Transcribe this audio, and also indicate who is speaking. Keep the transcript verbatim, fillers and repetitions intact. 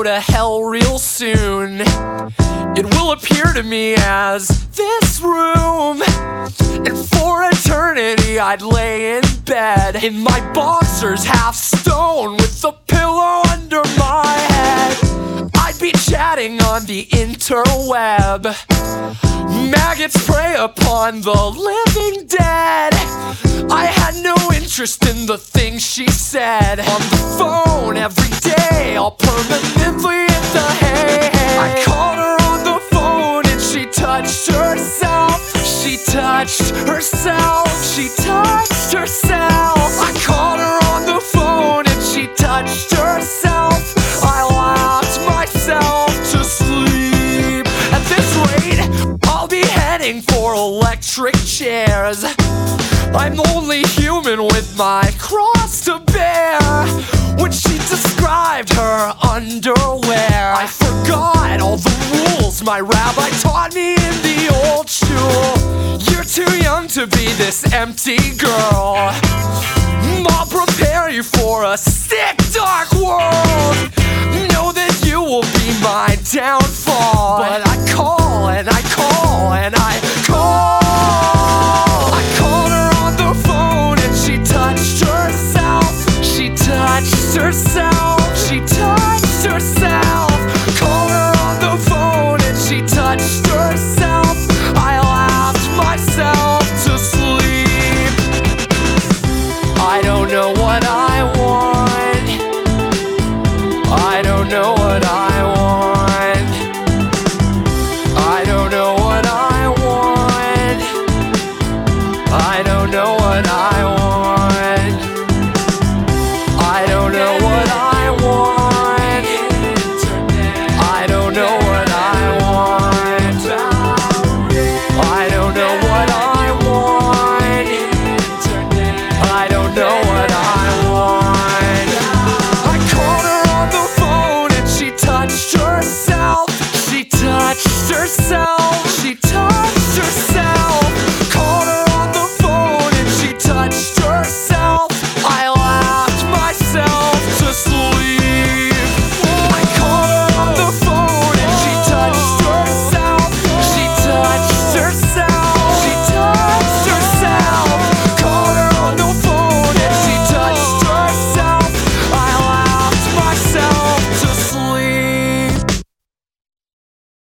Speaker 1: to hell real soon. It will appear to me as this room, and for eternity I'd lay in bed in my boxers, half stone, with a pillow under my head. I'd be chatting on the interweb. Maggots prey upon the living dead. I had no interest in the things she said. On the phone every day, all permanently in the hay. I called her on the phone and she touched herself. She touched herself. She touched herself. I called her on the phone and she touched herself. I laughed myself to sleep. At this rate, I'll be heading for electric chairs. I'm only human with my cross to bear. When she described her underwear, I forgot all the rules my rabbi taught me in the old shul. You're too young to be this empty girl. I'll prepare you for a sick, dark world. Know that you will be my downfall.